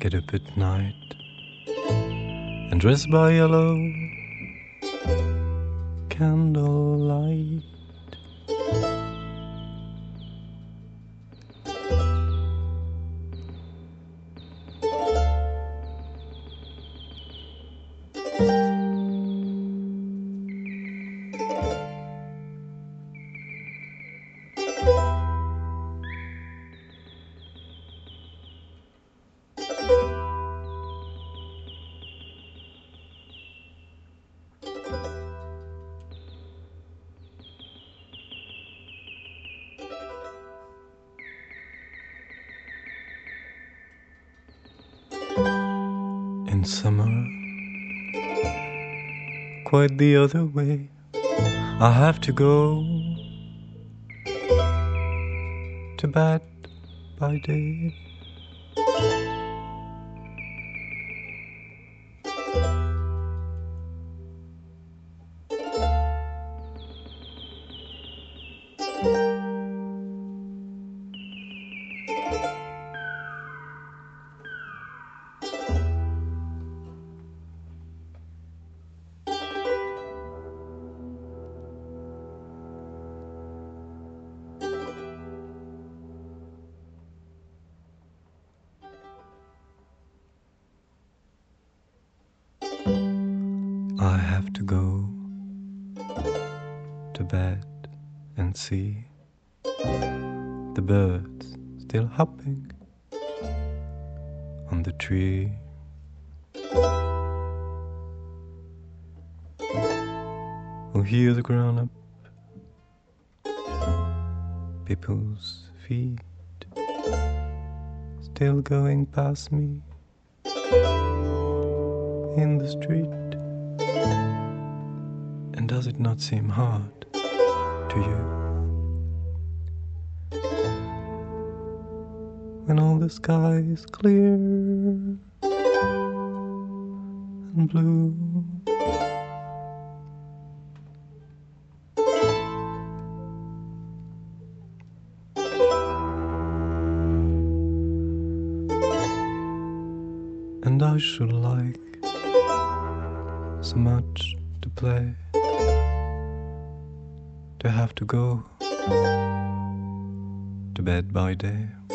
get up at night and dress by yellow candlelight. In summer, quite the other way, I have to go to bed by day. I have to go to bed and see the birds still hopping on the tree. Or hear the grown-up people's feet still going past me in the street. And does it not seem hard to you when all the sky is clear and blue? And I should like so much to play, to have to go to bed by day.